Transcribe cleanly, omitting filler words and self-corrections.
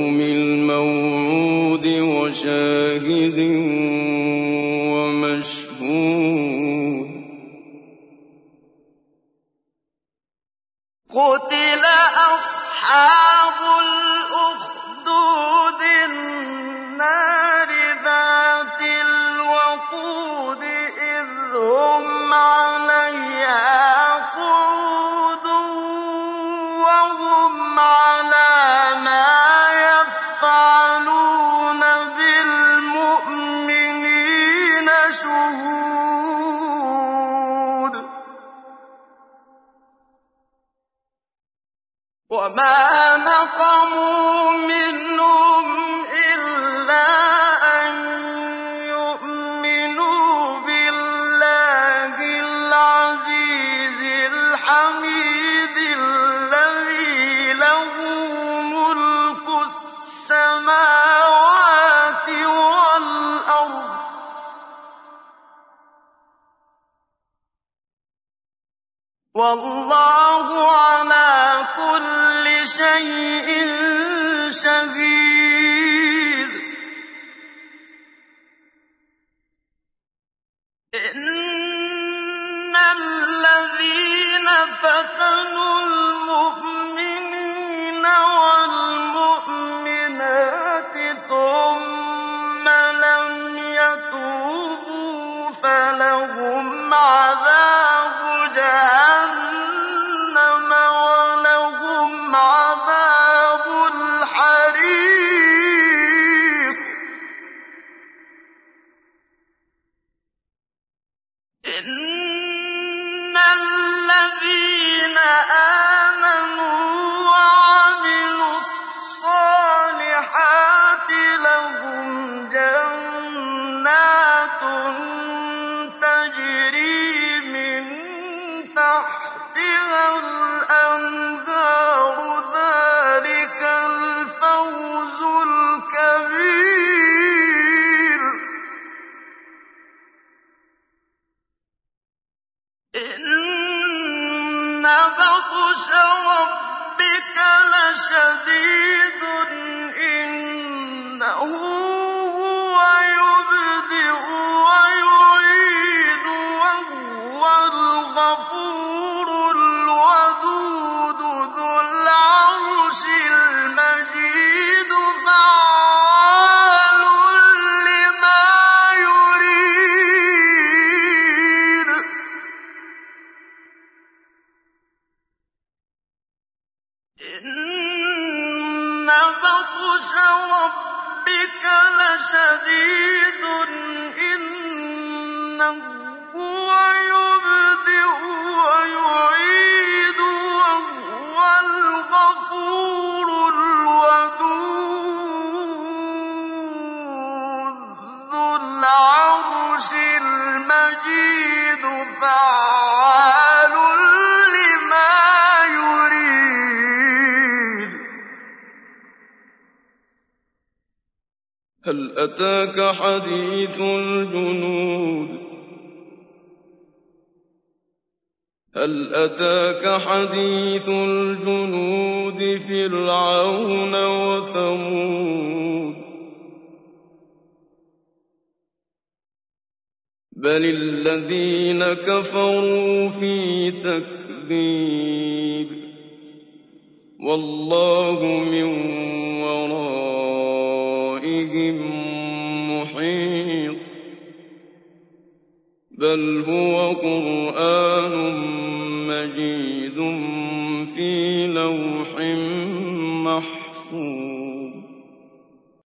وَالْيَوْمِ الْمَوْعُودِ وَشَاهِدٍ وَمَشْهُودٍ قُتِلَ أَصْحَابُ الْأُخْدُودِ النَّارِ ذَاتِ الْوَقُودِ إِذْ هُمْ عَلَيْهَا قُعُودٌ وَهُمْ عَلَىٰ مَا يَفْعَلُونَ بِالْمُؤْمِنِينَ شُهُودٌ وَمَا نَقَمُوا مِنْهُمْ إِلَّا أَن يُؤْمِنُوا بِاللَّهِ الْعَزِيزِ الْحَمِيدِ الَّذِي لَهُ مُلْكُ السَّمَاوَاتِ وَالْأَرْضِ ۚ وَاللَّهُ عَلَىٰ كُلِّ شَيْءٍ شَهِيدٌ إِنَّ الَّذِينَ فَتَنُوا الْمُؤْمِنِينَ وَالْمُؤْمِنَاتِ ثُمَّ لَمْ يَتُوبُوا فَلَهُمْ عَذَابُ جَهَنَّمَ وَلَهُمْ عَذَابُ الْحَرِيقِ إِنَّ الَّذِينَ آمَنُوا وَعَمِلُوا الصَّالِحَاتِ لَهُمْ جَنَّاتٌ تَجْرِي مِن تَحْتِهَا الْأَنْهَارُ ۚ ذَٰلِكَ الْفَوْزُ الْكَبِيرُ إِنَّ بَطْشَ رَبِّكَ لَشَدِيدٌ إِنَّهُ هُوَ يُبْدِئُ وَيُعِيدُ وَهُوَ الْغَفُورُ الْوَدُودُ ذُو الْعَرْشِ الْمَجِيدُ فَعَّالٌ لِّمَا يُرِيدُ إِنَّ بَطْشَ رَبِّكَ لَشَدِيدٌ إِنَّهُ هُوَ يُبْدِئُ وَيُعِيدُ وَهُوَ الْغَفُورُ الْوَدُودُ ذُو الْعَرْشِ الْمَجِيدُ فَعَّالٌ لِّمَا يُرِيدُ هَلْ أَتَاكَ حَدِيثُ الْجُنُودِ هَلْ أَتَاكَ حَدِيثُ الْجُنُودِ فِرْعَوْنَ وَثَمُودَ بَلِ الَّذِينَ كَفَرُوا فِي تَكْذِيبٍ وَاللَّهُ مِن وَرَائِهِم مُّحِيطٌ بَلْ هُوَ قُرْآنٌ مَّجِيدٌ فِي لَوْحٍ مَّحْفُوظٍ